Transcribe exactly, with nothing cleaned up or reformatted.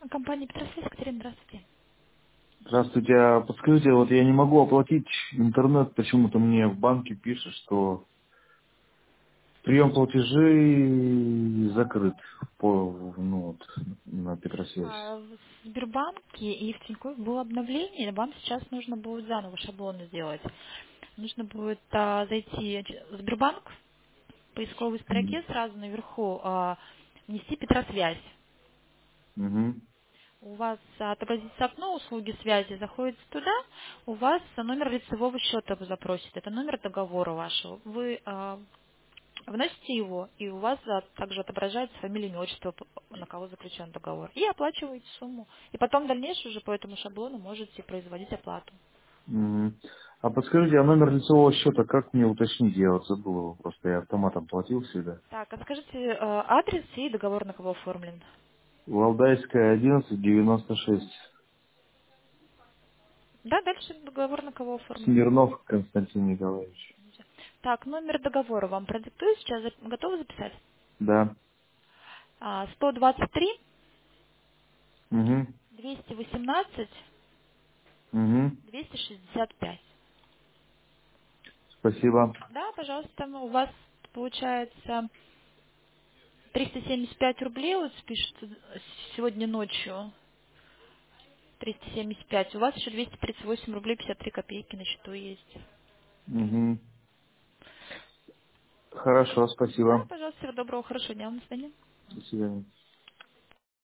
Компания Петросвязь, Екатерина, здравствуйте. Здравствуйте, а подскажите, вот я не могу оплатить интернет, почему-то мне в банке пишет, что прием платежей закрыт по, ну, вот, на Петросвязь. А в Сбербанке и в Тинькофф было обновление, вам сейчас нужно будет заново шаблоны сделать. Нужно будет а, зайти в Сбербанк, в поисковой Мгм. строке сразу наверху а, внести Петросвязь. Мгм. У вас а, отобразится окно услуги связи, заходите туда, у вас а, номер лицевого счета запросит, это номер договора вашего. Вы а, вносите его, и у вас а, также отображается фамилия, имя, отчество, п- на кого заключен договор. И оплачиваете сумму. И потом в дальнейшем уже по этому шаблону можете производить оплату. Мгм. А подскажите, а номер лицевого счета как мне уточнить? Я вот забыл его, просто я автоматом платил всегда. Так, а скажите э, адрес и договор на кого оформлен? Валдайская, одиннадцать девяносто шесть. Да, дальше договор на кого оформлен. Смирнов Константин Николаевич. Так, номер договора вам продиктую сейчас. За- Готовы записать? Да. А, сто двадцать три Угу. двести восемнадцать Угу. двести шестьдесят пять. Спасибо. Да, пожалуйста, ну, у вас получается триста семьдесят пять рублей, вот пишет сегодня ночью. триста семьдесят пять. У вас еще двести тридцать восемь рублей пятьдесят три копейки на счету есть. Угу. Хорошо, Да, спасибо. пожалуйста, всего доброго, хорошего дня. До свидания. До свидания.